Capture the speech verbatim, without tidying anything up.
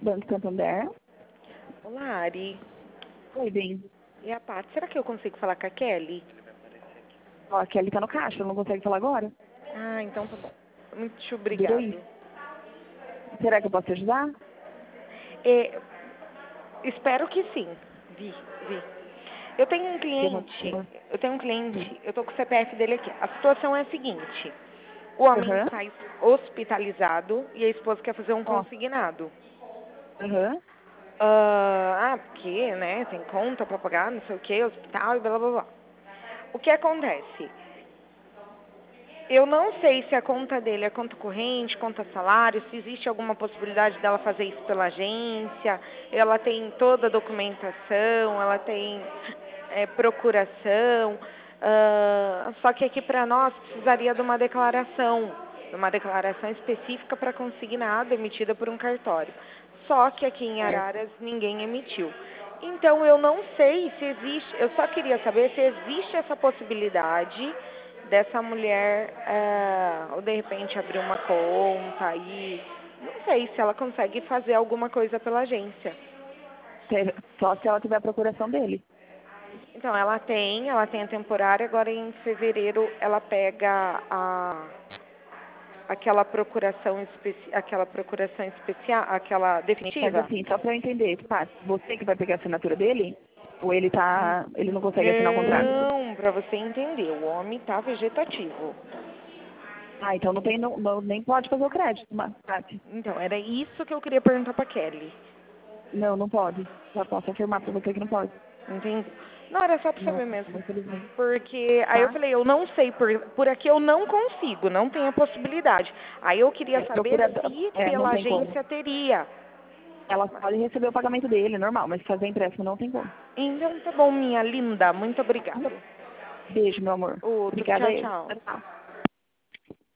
Banco Santander. Olá, Ari. Oi, bem. E a Paty, será que eu consigo falar com a Kelly? Ó, a Kelly tá no caixa, não consegue falar agora? Ah, então tá bom. Muito Vira obrigado. aí. Será que eu posso te ajudar? É, espero que sim. Vi, vi. Eu tenho um Eu vou... cliente, eu tenho um cliente, eu tô com o C P F dele aqui. A situação é a seguinte. O homem Aham. está hospitalizado e a esposa quer fazer um Ó. consignado. Aham. Ah, ah, porque, né, tem conta pra pagar, não sei o que, hospital e blá blá blá. O que acontece? Eu não sei se a conta dele é conta corrente, conta salário, se existe alguma possibilidade dela fazer isso pela agência. Ela tem toda a documentação, ela tem é, procuração. Ah, só que aqui para nós precisaria de uma declaração, de uma declaração específica para consignado emitida por um cartório. Só que aqui em Certo. Araras ninguém emitiu. Então eu não sei se existe, eu só queria saber se existe essa possibilidade dessa mulher, é, ou de repente abrir uma conta aí, não sei se ela consegue fazer alguma coisa pela agência. Se- Só se ela tiver a procuração dele. Então ela tem, ela tem a temporária, agora em fevereiro ela pega a aquela procuração especi, aquela procuração especial, aquela Mas definitiva. assim, só pra eu entender, tá? Você que vai pegar a assinatura dele? Ou ele tá... ele não consegue assinar o contrato? Não, para você entender, o homem tá vegetativo. Ah, então não tem... Não, não- nem pode fazer o crédito, mas... Tati. Então era isso que eu queria perguntar para Kelly. Não, não pode. Já posso afirmar pra você que não pode. Entende? Não, era só pra Não, saber mesmo. infelizmente. Porque aí eu Tá? falei, eu não sei, por, por aqui eu não consigo, não tem a possibilidade. Aí eu queria É, saber procurador... se É, não pela tem como. agência teria. Ela pode receber o pagamento dele, normal, mas fazer empréstimo não tem como. Então tá bom, minha linda, muito Tá? obrigado. Beijo, meu amor. Outro, Obrigada tchau, aí. tchau. Tchau.